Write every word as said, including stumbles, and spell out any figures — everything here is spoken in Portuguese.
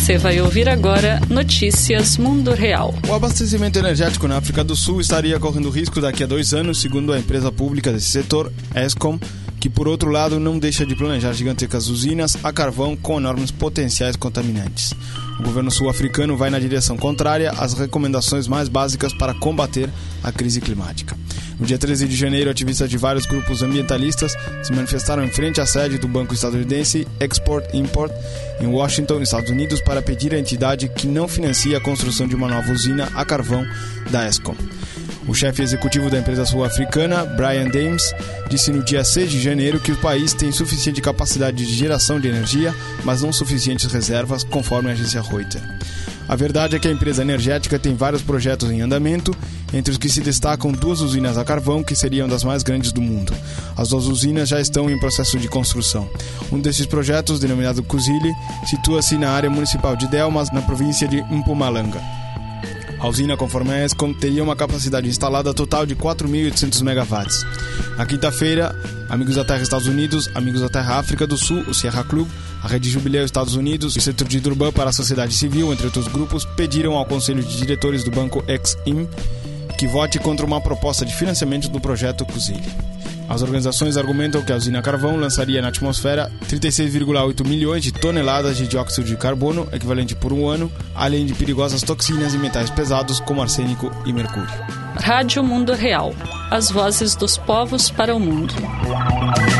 Você vai ouvir agora Notícias Mundo Real. O abastecimento energético na África do Sul estaria correndo risco daqui a dois anos, segundo a empresa pública desse setor, Eskom, que por outro lado não deixa de planejar gigantescas usinas a carvão com enormes potenciais contaminantes. O governo sul-africano vai na direção contrária às recomendações mais básicas para combater a crise climática. No dia treze de janeiro, ativistas de vários grupos ambientalistas se manifestaram em frente à sede do banco estadunidense Export-Import em Washington, Estados Unidos, para pedir à entidade que não financie a construção de uma nova usina a carvão da Eskom. O chefe executivo da empresa sul-africana, Brian Dames, disse no dia seis de janeiro que o país tem suficiente capacidade de geração de energia, mas não suficientes reservas, conforme a agência Reuters. A verdade é que a empresa energética tem vários projetos em andamento, entre os que se destacam duas usinas a carvão, que seriam das mais grandes do mundo. As duas usinas já estão em processo de construção. Um desses projetos, denominado Kusile, situa-se na área municipal de Delmas, na província de Mpumalanga. A usina, conforme a Eskom, teria uma capacidade instalada total de quatro mil e oitocentos megawatts. Na quinta-feira, Amigos da Terra Estados Unidos, Amigos da Terra África do Sul, o Sierra Club, a Rede Jubileu Estados Unidos e o Setor de Durban para a Sociedade Civil, entre outros grupos, pediram ao Conselho de Diretores do Banco Ex-Im que vote contra uma proposta de financiamento do projeto Kusile. As organizações argumentam que a usina carvão lançaria na atmosfera trinta e seis vírgula oito milhões de toneladas de dióxido de carbono, equivalente por um ano, além de perigosas toxinas e metais pesados como arsênico e mercúrio. Rádio Mundo Real. As vozes dos povos para o mundo.